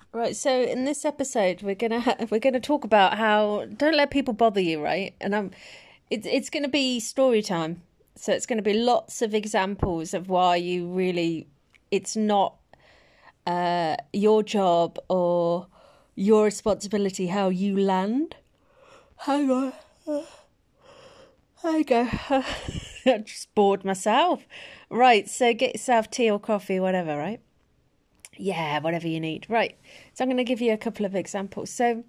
Right, so in this episode, we're gonna talk about how don't let people bother you, right? And it's gonna be story time, so it's gonna be lots of examples of why you really, it's not your job or your responsibility how you land. Hang on, I go. I just bored myself. Right, so get yourself tea or coffee, whatever, right? Yeah, whatever you need. Right. So I'm going to give you a couple of examples. So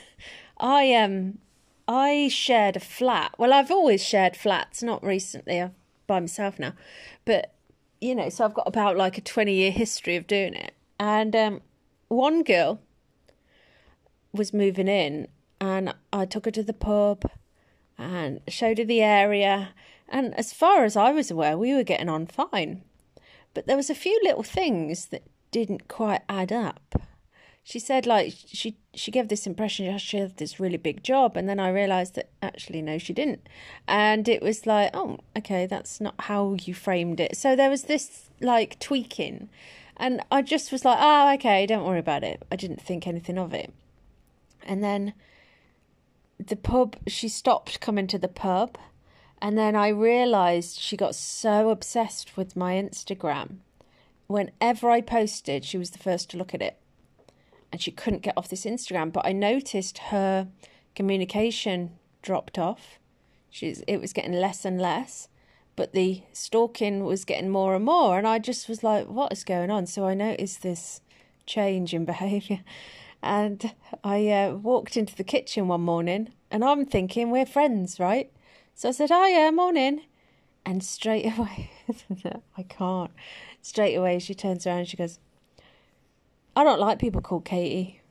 I shared a flat. Well, I've always shared flats, not recently. I'm by myself now. But so I've got about like a 20-year history of doing it. And one girl was moving in and I took her to the pub and showed her the area. And as far as I was aware, we were getting on fine. But there was a few little things that didn't quite add up. She said, like, she gave this impression she had this really big job, and then I realised that actually no, she didn't. And it was like, oh, okay, that's not how you framed it. So there was this like tweaking, and I just was like, oh, okay, don't worry about it. I didn't think anything of it. And then the pub, she stopped coming to the pub, and then I realised she got so obsessed with my Instagram. Whenever I posted, she was the first to look at it. And she couldn't get off this Instagram. But I noticed her communication dropped off. It was getting less and less. But the stalking was getting more and more. And I just was like, what is going on? So I noticed this change in behaviour. And I walked into the kitchen one morning. And I'm thinking, we're friends, right? So I said, oh yeah, morning. And straight away, I can't. Straight away, she turns around and she goes, I don't like people called Katie.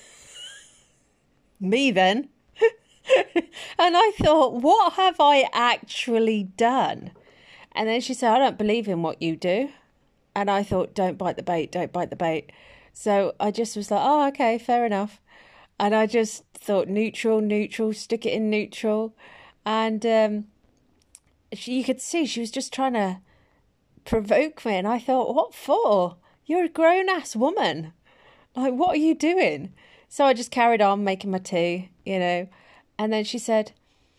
Me then. And I thought, what have I actually done? And then she said, I don't believe in what you do. And I thought, don't bite the bait, don't bite the bait. So I just was like, oh, okay, fair enough. And I just thought neutral, stick it in neutral. And you could see she was just trying to provoke me. And I thought, what for? You're a grown-ass woman. Like, what are you doing? So I just carried on making my tea, And then she said,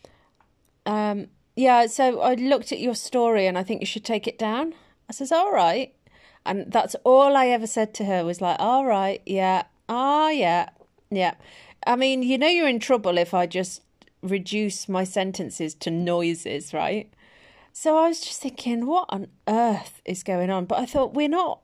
yeah, so I looked at your story and I think you should take it down. I says, all right. And that's all I ever said to her was like, all right, yeah, yeah. I mean, you're in trouble if I just reduce my sentences to noises, right? So I was just thinking, what on earth is going on? But I thought, not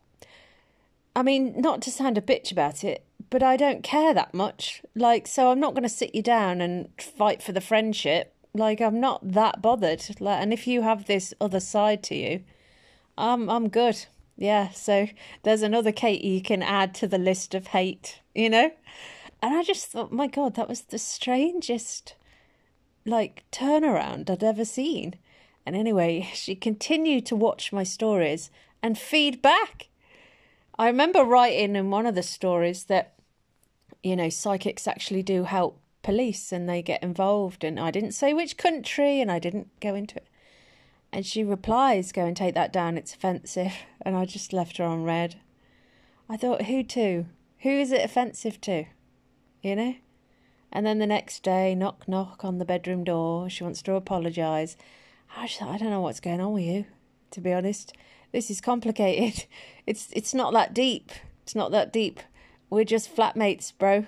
to sound a bitch about it, but I don't care that much. Like, so I'm not going to sit you down and fight for the friendship. Like, I'm not that bothered. Like, and if you have this other side to you, I'm good. Yeah, so there's another Katie you can add to the list of hate, And I just thought, my God, that was the strangest, turnaround I'd ever seen. And anyway, she continued to watch my stories and feed back. I remember writing in one of the stories that, psychics actually do help police and they get involved. And I didn't say which country and I didn't go into it. And she replies, go and take that down, it's offensive. And I just left her on red. I thought, who to? Who is it offensive to? And then the next day, knock, knock on the bedroom door. She wants to apologise. I don't know what's going on with you, to be honest. This is complicated. It's not that deep. It's not that deep. We're just flatmates, bro,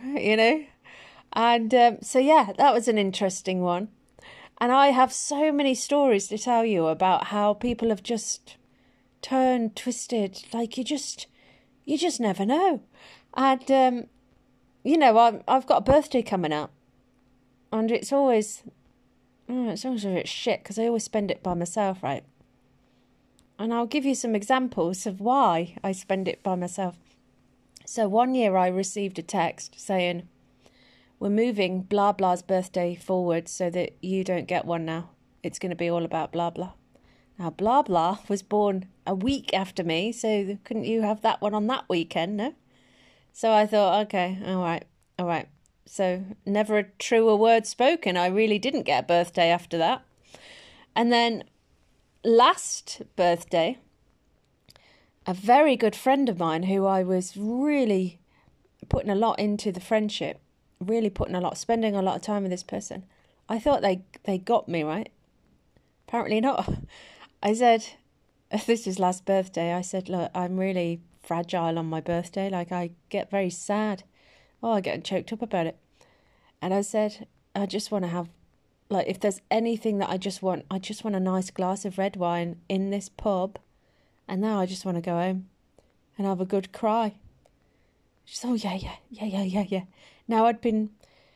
And so, yeah, that was an interesting one. And I have so many stories to tell you about how people have just turned, twisted. Like, you just never know. And, I've got a birthday coming up. And it's always a bit shit because I always spend it by myself, right? And I'll give you some examples of why I spend it by myself. So one year I received a text saying, we're moving blah blah's birthday forward so that you don't get one now. It's going to be all about blah blah. Now blah blah was born a week after me, so couldn't you have that one on that weekend, no? So I thought, okay, all right. So never a truer word spoken. I really didn't get a birthday after that. And then last birthday, a very good friend of mine who I was really putting a lot into the friendship, really putting a lot, spending a lot of time with this person. I thought they got me, right? Apparently not. I said, this was last birthday, I said, look, I'm really fragile on my birthday. Like, I get very sad. Oh, I get choked up about it. And I said, I just want to have, like, if there's anything that I just want a nice glass of red wine in this pub. And now I just want to go home and have a good cry. She said, oh, yeah. Now, I'd been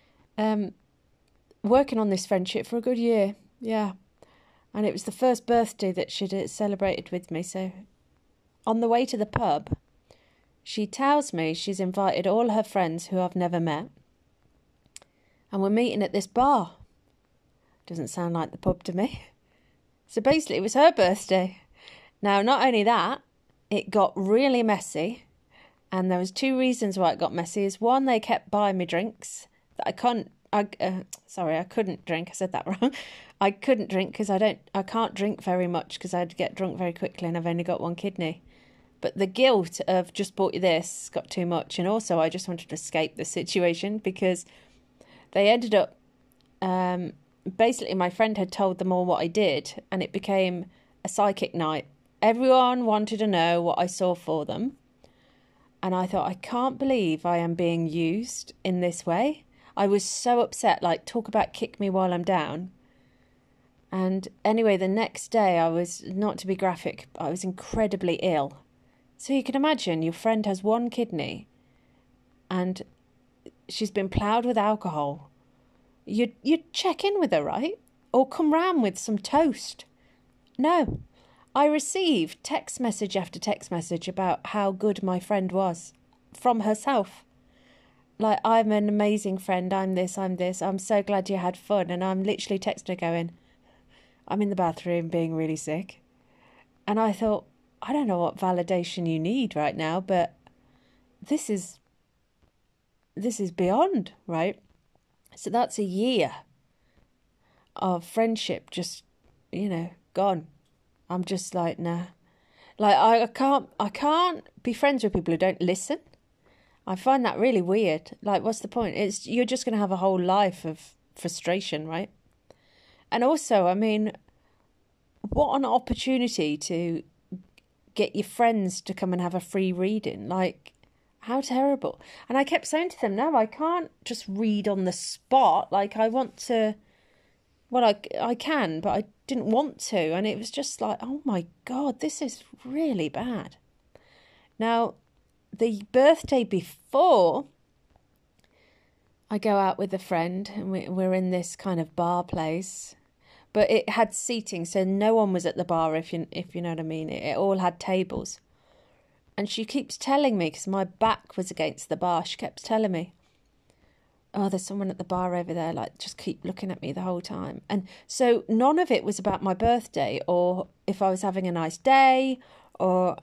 working on this friendship for a good year. Yeah. And it was the first birthday that she'd celebrated with me. So on the way to the pub, she tells me she's invited all her friends who I've never met. And we're meeting at this bar. Doesn't sound like the pub to me. So basically, it was her birthday. Now, not only that, it got really messy. And there was 2 reasons why it got messy. Is one, they kept buying me drinks that I couldn't drink. I said that wrong. I couldn't drink because I can't drink very much because I'd get drunk very quickly and I've only got 1 kidney. But the guilt of just bought you this got too much. And also I just wanted to escape the situation because they ended up, basically my friend had told them all what I did and it became a psychic night. Everyone wanted to know what I saw for them. And I thought, I can't believe I am being used in this way. I was so upset, like, talk about kick me while I'm down. And anyway, the next day I was, not to be graphic, I was incredibly ill. So you can imagine your friend has 1 kidney and she's been ploughed with alcohol. You'd check in with her, right? Or come round with some toast. No. I received text message after text message about how good my friend was from herself. Like, I'm an amazing friend, I'm this, I'm so glad you had fun. And I'm literally texting her going, I'm in the bathroom being really sick. And I thought, I don't know what validation you need right now, but this is beyond, right? So that's a year of friendship just, gone. I'm just like, nah. Like, I can't be friends with people who don't listen. I find that really weird. Like, what's the point? You're just going to have a whole life of frustration, right? And also, I mean, what an opportunity to get your friends to come and have a free reading. Like, how terrible. And I kept saying to them, no, I can't just read on the spot. Like, I want to, well, I can, but I didn't want to. And it was just like, oh my God, this is really bad. Now, the birthday before, I go out with a friend and we're in this kind of bar place, but it had seating, so no one was at the bar, if you know what I mean. It all had tables. And she keeps telling me, because my back was against the bar, she kept telling me, oh, there's someone at the bar over there, like, just keep looking at me the whole time. And so none of it was about my birthday or if I was having a nice day or,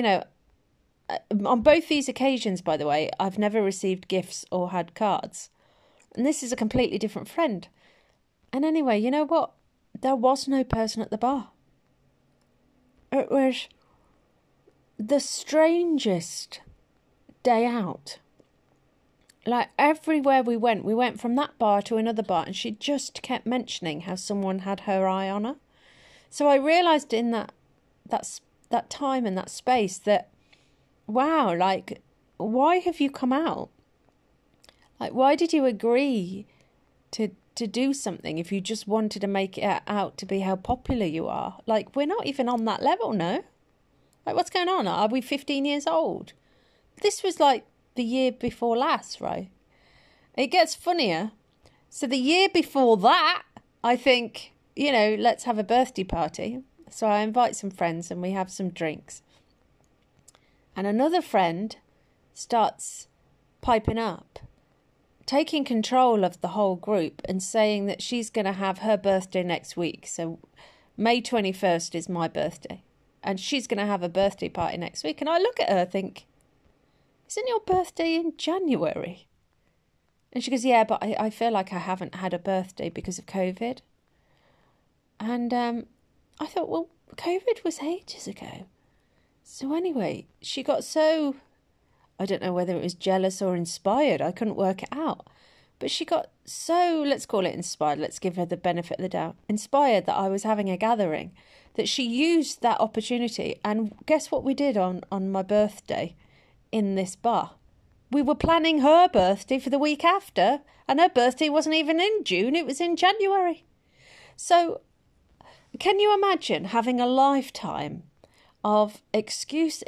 on both these occasions, by the way, I've never received gifts or had cards. And this is a completely different friend. And anyway, you know what? There was no person at the bar. It was the strangest day out. Like, everywhere we went from that bar to another bar, and she just kept mentioning how someone had her eye on her. So I realised in that time and that space that, wow, like, why have you come out? Like, why did you agree to do something if you just wanted to make it out to be how popular you are? Like, we're not even on that level, no? Like, what's going on? Are we 15 years old? This was like the year before last, right? It gets funnier. So the year before that, I think, let's have a birthday party. So I invite some friends and we have some drinks. And another friend starts piping up, taking control of the whole group and saying that she's going to have her birthday next week. So May 21st is my birthday. And she's going to have a birthday party next week. And I look at her and think, isn't your birthday in January? And she goes, yeah, but I feel like I haven't had a birthday because of COVID. And I thought, well, COVID was ages ago. So anyway, she got so I don't know whether it was jealous or inspired. I couldn't work it out. But she got so, let's call it inspired, let's give her the benefit of the doubt, inspired that I was having a gathering, that she used that opportunity. And guess what we did on my birthday in this bar? We were planning her birthday for the week after, and her birthday wasn't even in June, it was in January. So can you imagine having a lifetime of excuse,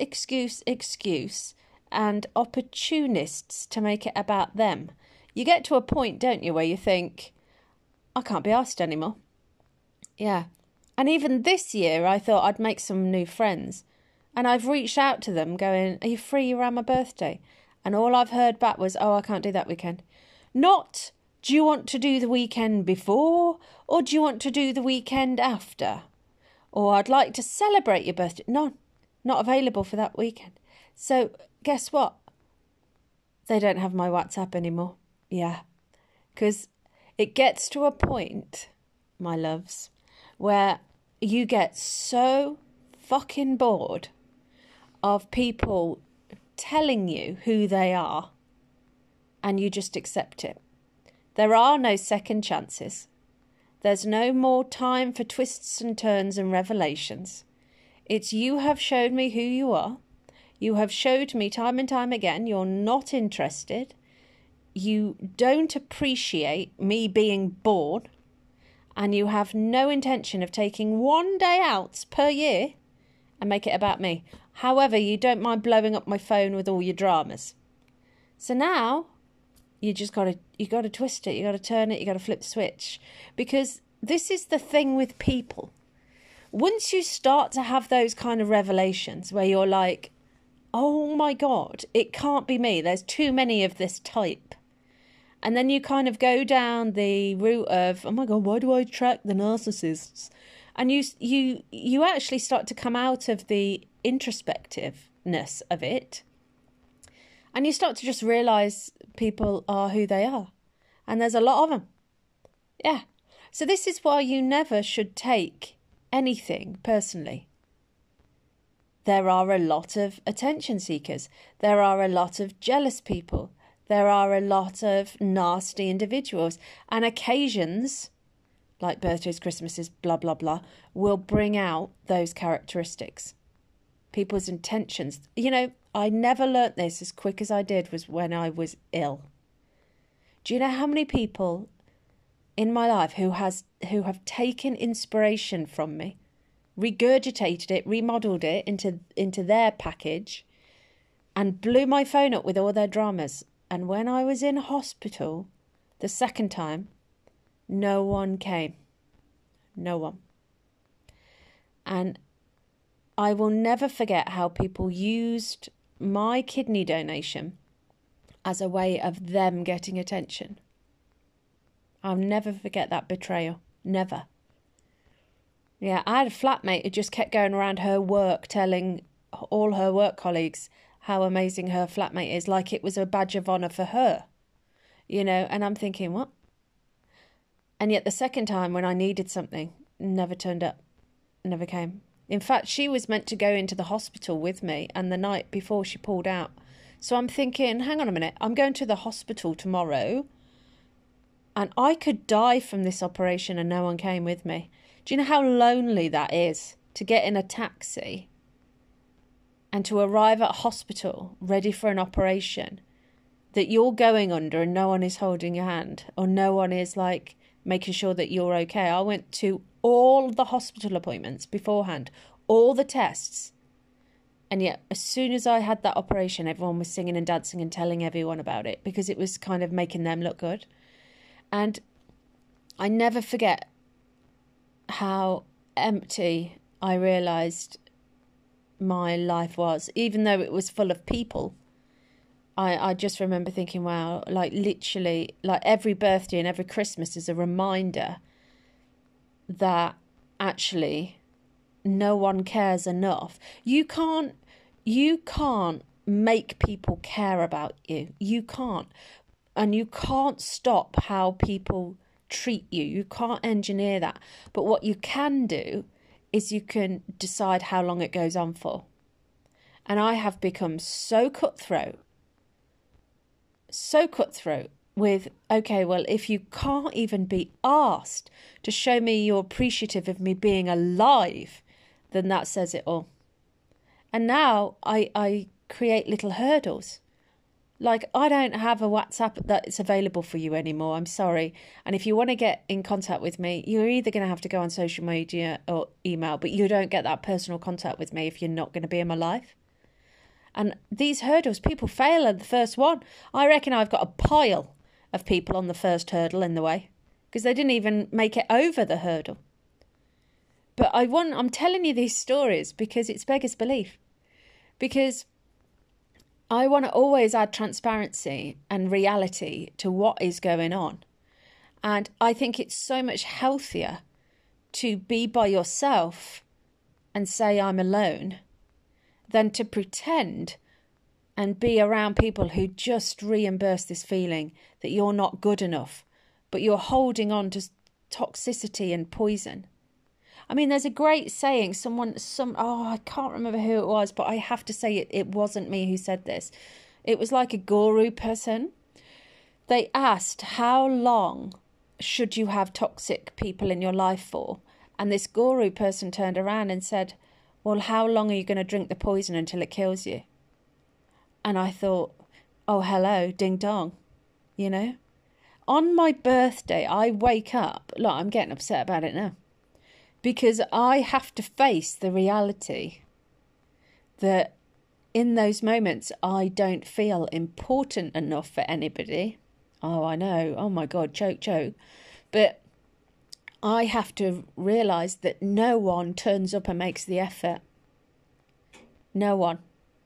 and opportunists to make it about them? You get to a point, don't you, where you think, I can't be asked anymore. Yeah. And even this year, I thought I'd make some new friends. And I've reached out to them going, are you free around my birthday? And all I've heard back was, oh, I can't do that weekend. Not, do you want to do the weekend before? Or do you want to do the weekend after? Or I'd like to celebrate your birthday. No, not available for that weekend. So guess what? They don't have my WhatsApp anymore. Yeah, because it gets to a point, my loves, where you get so fucking bored of people telling you who they are and you just accept it. There are no second chances. There's no more time for twists and turns and revelations. It's you have showed me who you are. You have showed me time and time again you're not interested. You don't appreciate me being bored, and you have no intention of taking one day out per year and make it about me. However, you don't mind blowing up my phone with all your dramas. So now you got to twist it, you got to turn it, you got to flip the switch, because this is the thing with people. Once you start to have those kind of revelations where you're like, oh my God, it can't be me. There's too many of this type. And then you kind of go down the route of, oh my God, why do I attract the narcissists? And you actually start to come out of the introspectiveness of it. And you start to just realise people are who they are. And there's a lot of them. Yeah. So this is why you never should take anything personally. There are a lot of attention seekers. There are a lot of jealous people. There are a lot of nasty individuals, and occasions, like birthdays, Christmases, blah, blah, blah, will bring out those characteristics. People's intentions. You know, I never learnt this as quick as I did was when I was ill. Do you know how many people in my life who have taken inspiration from me, regurgitated it, remodeled it into their package, and blew my phone up with all their dramas? And when I was in hospital the second time, no one came. No one. And I will never forget how people used my kidney donation as a way of them getting attention. I'll never forget that betrayal. Never. Yeah, I had a flatmate who just kept going around her work telling all her work colleagues how amazing her flatmate is, like it was a badge of honour for her, you know, and I'm thinking, what? And yet the second time when I needed something, never turned up, never came. In fact, she was meant to go into the hospital with me, and the night before she pulled out. So I'm thinking, hang on a minute, I'm going to the hospital tomorrow, and I could die from this operation and no one came with me. Do you know how lonely that is, to get in a taxi and to arrive at hospital ready for an operation that you're going under and no one is holding your hand, or no one is like making sure that you're okay? I went to all the hospital appointments beforehand, all the tests. And yet, as soon as I had that operation, everyone was singing and dancing and telling everyone about it because it was kind of making them look good. And I never forget how empty I realised my life was, even though it was full of people. I just remember thinking, wow, like literally, like every birthday and every Christmas is a reminder that actually no one cares enough. You can't make people care about you. You can't. And you can't stop how people treat you. You can't engineer that. But what you can do is you can decide how long it goes on for. And I have become so cutthroat so cutthroat with, okay, well, if you can't even be asked to show me you're appreciative of me being alive, then that says it all. And now I create little hurdles. Like, I don't have a WhatsApp that's available for you anymore. I'm sorry. And if you want to get in contact with me, you're either going to have to go on social media or email, but you don't get that personal contact with me if you're not going to be in my life. And these hurdles, people fail at the first one. I reckon I've got a pile of people on the first hurdle in the way because they didn't even make it over the hurdle. But I'm telling you these stories because it's beggars belief. Because I want to always add transparency and reality to what is going on. And I think it's so much healthier to be by yourself and say I'm alone than to pretend and be around people who just reimburse this feeling that you're not good enough, but you're holding on to toxicity and poison. I mean, there's a great saying, I can't remember who it was, but I have to say it wasn't me who said this. It was like a guru person. They asked, how long should you have toxic people in your life for? And this guru person turned around and said, well, how long are you going to drink the poison until it kills you? And I thought, oh, hello, ding dong, you know? On my birthday, I wake up, look, I'm getting upset about it now, because I have to face the reality that in those moments, I don't feel important enough for anybody. Oh, I know. Oh, my God, choke. But I have to realise that no one turns up and makes the effort. No one.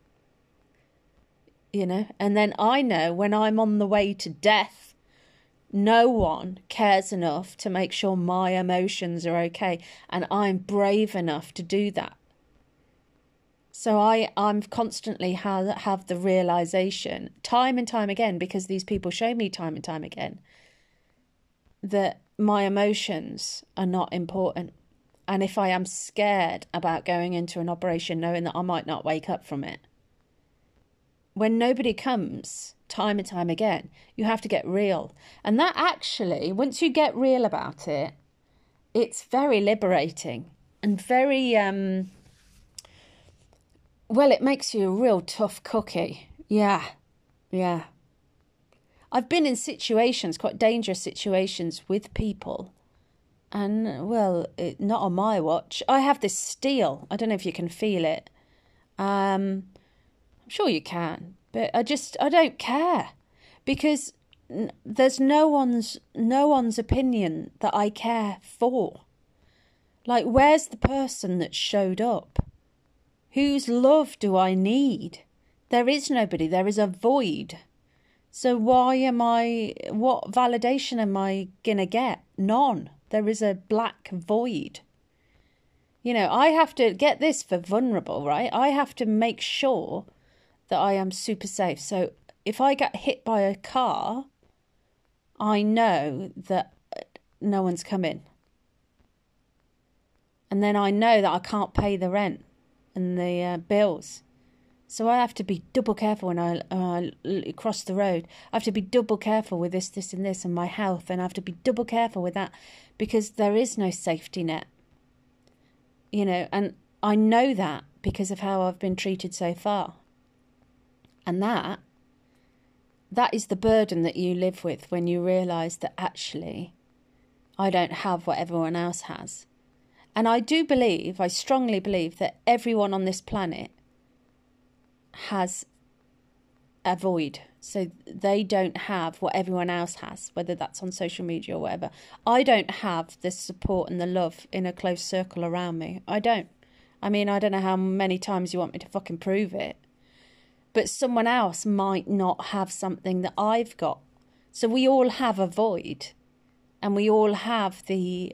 You know, and then I know when I'm on the way to death, no one cares enough to make sure my emotions are okay. And I'm brave enough to do that. So I'm constantly have the realisation, time and time again, because these people show me time and time again, that my emotions are not important. And if I am scared about going into an operation knowing that I might not wake up from it, when nobody comes time and time again, you have to get real. And that actually, once you get real about it, it's very liberating and very, well, it makes you a real tough cookie. Yeah. I've been in situations, quite dangerous situations with people. And, well, not on my watch. I have this steel. I don't know if you can feel it. I'm sure you can. But I don't care. Because there's no one's opinion that I care for. Like, where's the person that showed up? Whose love do I need? There is nobody. There is a void. So what validation am I going to get? None. There is a black void. You know, I have to get this for vulnerable, right? I have to make sure that I am super safe. So if I get hit by a car, I know that no one's coming. And then I know that I can't pay the rent and the bills. So I have to be double careful when I cross the road. I have to be double careful with this and this and my health. And I have to be double careful with that because there is no safety net. You know, and I know that because of how I've been treated so far. And that is the burden that you live with when you realise that actually I don't have what everyone else has. And I strongly believe that everyone on this planet has a void. So they don't have what everyone else has, whether that's on social media or whatever. I don't have the support and the love in a close circle around me. I don't. I mean, I don't know how many times you want me to fucking prove it. But someone else might not have something that I've got. So we all have a void. And we all have the,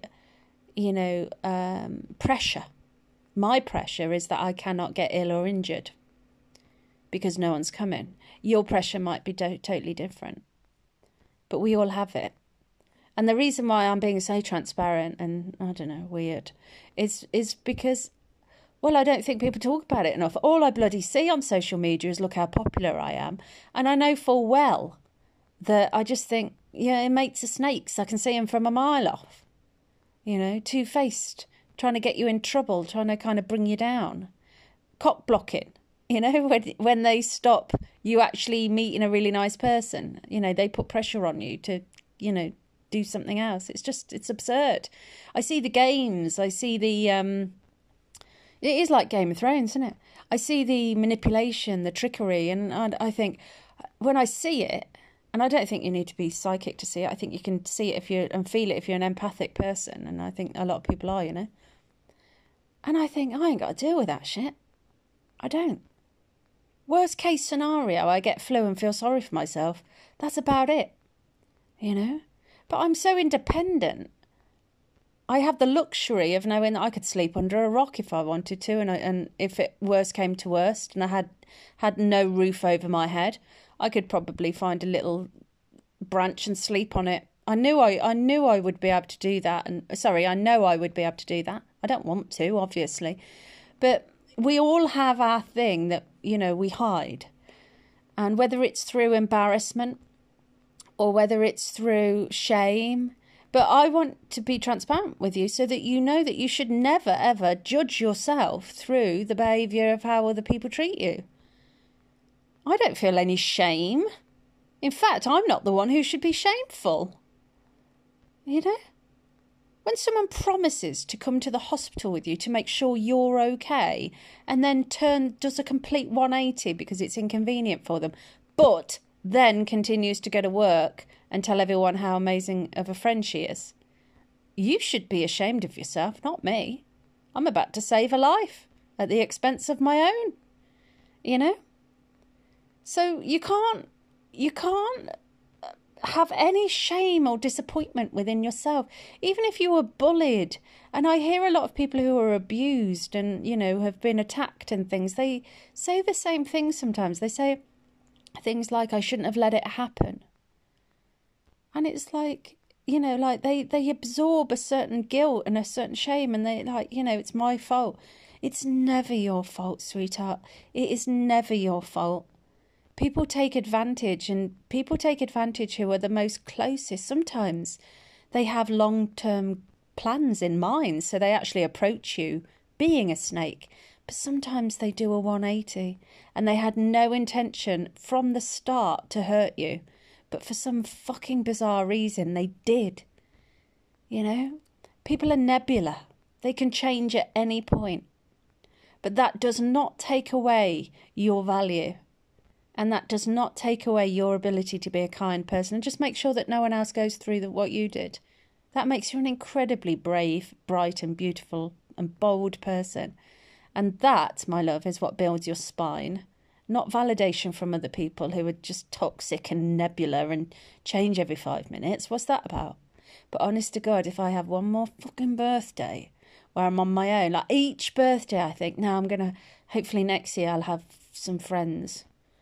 pressure. My pressure is that I cannot get ill or injured because no one's coming. Your pressure might be totally different. But we all have it. And the reason why I'm being so transparent and, I don't know, weird, is because, well, I don't think people talk about it enough. All I bloody see on social media is look how popular I am. And I know full well that I just think, yeah, mates are snakes. I can see them from a mile off. You know, two-faced, trying to get you in trouble, trying to kind of bring you down. Cock blocking, you know, when they stop you actually meeting a really nice person. You know, they put pressure on you to, you know, do something else. It's absurd. I see the games. I see the... It is like Game of Thrones, isn't it? I see the manipulation, the trickery, and I think when I see it, and I don't think you need to be psychic to see it. I think you can see it and feel it if you're an empathic person, and I think a lot of people are, you know. And I think, I ain't got to deal with that shit. I don't. Worst case scenario, I get flu and feel sorry for myself. That's about it, you know. But I'm so independent. I have the luxury of knowing that I could sleep under a rock if I wanted to, and if it worst came to worst, and I had no roof over my head, I could probably find a little branch and sleep on it. I knew I would be able to do that, I know I would be able to do that. I don't want to, obviously, but we all have our thing that, you know, we hide, and whether it's through embarrassment or whether it's through shame. But I want to be transparent with you so that you know that you should never, ever judge yourself through the behaviour of how other people treat you. I don't feel any shame. In fact, I'm not the one who should be shameful. You know? When someone promises to come to the hospital with you to make sure you're okay and then does a complete 180 because it's inconvenient for them, but then continues to go to work and tell everyone how amazing of a friend she is, you should be ashamed of yourself, not me. I'm about to save a life at the expense of my own, you know? So you can't have any shame or disappointment within yourself, even if you were bullied. And I hear a lot of people who are abused and, you know, have been attacked and things, they say the same things sometimes. They say things like, I shouldn't have let it happen. And it's like, you know, like they absorb a certain guilt and a certain shame, and they like, you know, it's my fault. It's never your fault, sweetheart. It is never your fault. People take advantage, and people take advantage who are the most closest. Sometimes they have long-term plans in mind, so they actually approach you being a snake. But sometimes they do a 180 and they had no intention from the start to hurt you. But for some fucking bizarre reason, they did. You know? People are nebula. They can change at any point. But that does not take away your value. And that does not take away your ability to be a kind person. And just make sure that no one else goes through what you did. That makes you an incredibly brave, bright and beautiful and bold person. And that, my love, is what builds your spine. Not validation from other people who are just toxic and nebula and change every 5 minutes. What's that about? But honest to God, if I have one more fucking birthday where I'm on my own, like each birthday I think, now I'm going to, hopefully next year I'll have some friends.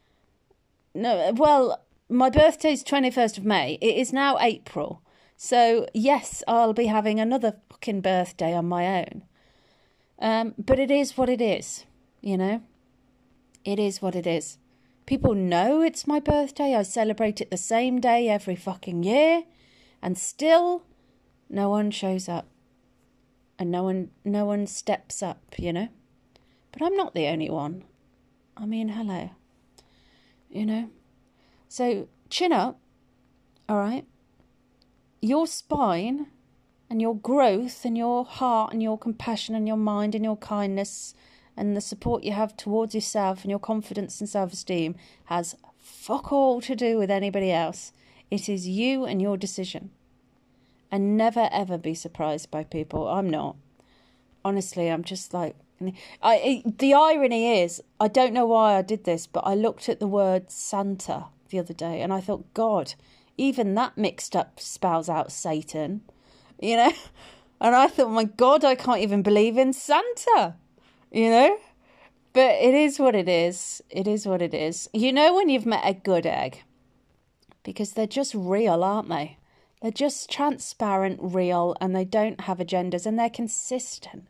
No, well, my birthday's 21st of May. It is now April. So, yes, I'll be having another fucking birthday on my own. But it is what it is, you know? It is what it is. People know it's my birthday. I celebrate it the same day every fucking year. And still, no one shows up. And no one steps up, you know? But I'm not the only one. I mean, hello. You know? So, chin up, all right? Your spine and your growth and your heart and your compassion and your mind and your kindness and the support you have towards yourself and your confidence and self-esteem has fuck all to do with anybody else. It is you and your decision. And never, ever be surprised by people. I'm not. Honestly, I'm just like... the irony is, I don't know why I did this, but I looked at the word Santa the other day and I thought, God, even that mixed up spells out Satan, you know? And I thought, my God, I can't even believe in Santa, you know? But it is what it is. It is what it is. You know when you've met a good egg? Because they're just real, aren't they? They're just transparent, real, and they don't have agendas, and they're consistent.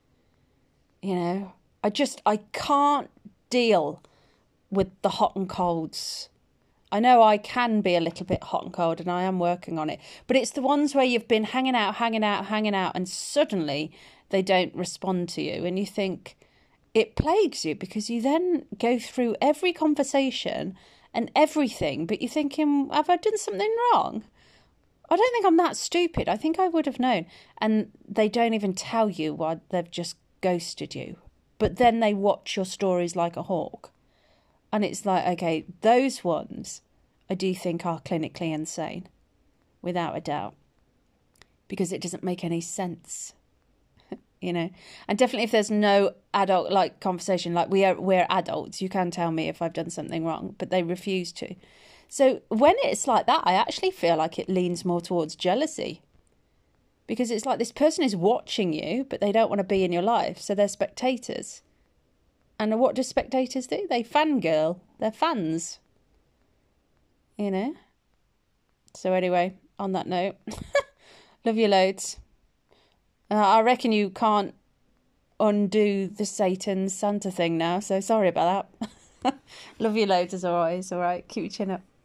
You know, I can't deal with the hot and colds. I know I can be a little bit hot and cold, and I am working on it. But it's the ones where you've been hanging out, and suddenly they don't respond to you. And you think it plagues you because you then go through every conversation and everything, but you're thinking, have I done something wrong? I don't think I'm that stupid. I think I would have known. And they don't even tell you why they've just ghosted you. But then they watch your stories like a hawk. And it's like, okay, those ones I do think are clinically insane, without a doubt. Because it doesn't make any sense, you know. And definitely if there's no adult like conversation, like we're adults, you can tell me if I've done something wrong, but they refuse to. So when it's like that, I actually feel like it leans more towards jealousy. Because it's like this person is watching you, but they don't want to be in your life. So they're spectators. And what do spectators do? They fangirl. They're fans. You know? So anyway, on that note, love you loads. I reckon you can't undo the Satan Santa thing now. So sorry about that. Love you loads as always. All right, keep your chin up.